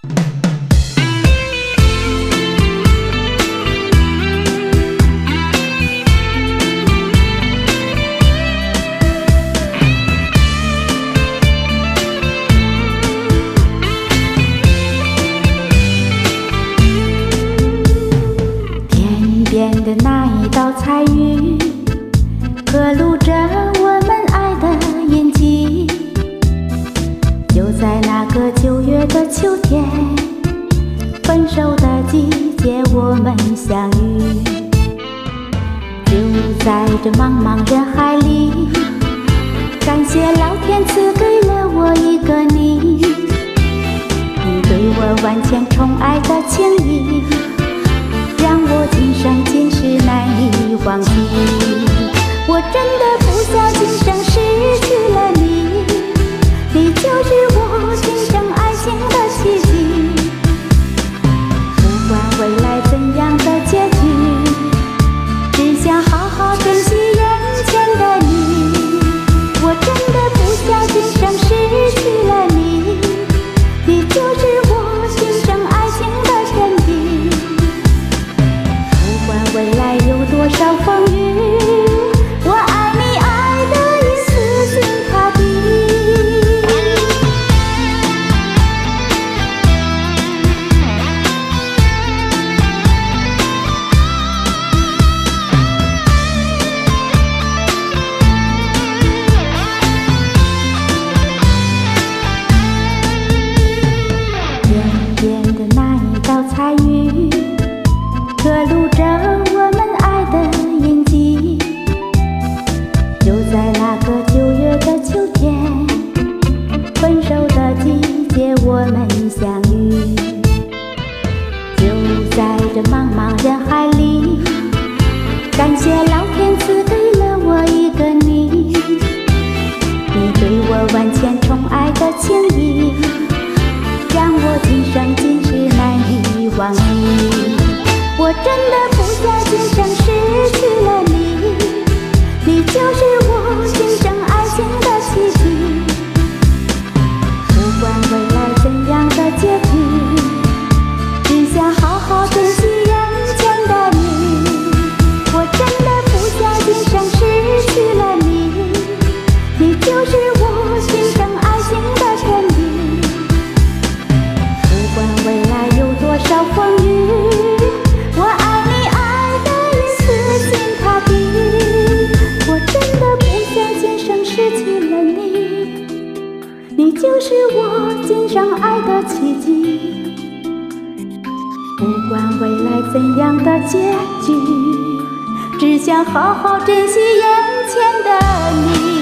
天边的那一道彩云，刻录着我们爱的印记。就在那个9月的秋天，分手的季节，我们相遇。就在这茫茫人海里，感谢老天赐给了我一个你，你对我万千宠爱的情谊，让我今生今世难以忘记。我真的不想今生失去了你，你就是我今生爱情的奇迹。不管未来怎样的结局，只想好好珍惜眼前的你。我真的不想今生失去了你，你就是我今生爱情的真谛。不管未来有多少风雨，我爱你爱得一丝心塌地。天边的那一道彩云，刻录着我们爱的印记。就在那个9月的秋天，分手的季节，我们相遇。就在这茫茫人海里，感谢老天赐给了我一个你，你对我万千宠爱的情谊，让我今生今世难以忘记。我真的不想今生失去了你，你就是我今生爱情的奇迹。不管未来怎样的结局，只想好好珍惜眼前的你。我真的不想今生失去了你，你就是我今生爱情的真谛。不管未来有多少风雨，我爱你爱得一丝心塌地。我真的不想今生失去了你，你就是我今生爱的奇迹。不管未来怎样的结局，只想好好珍惜眼前的你。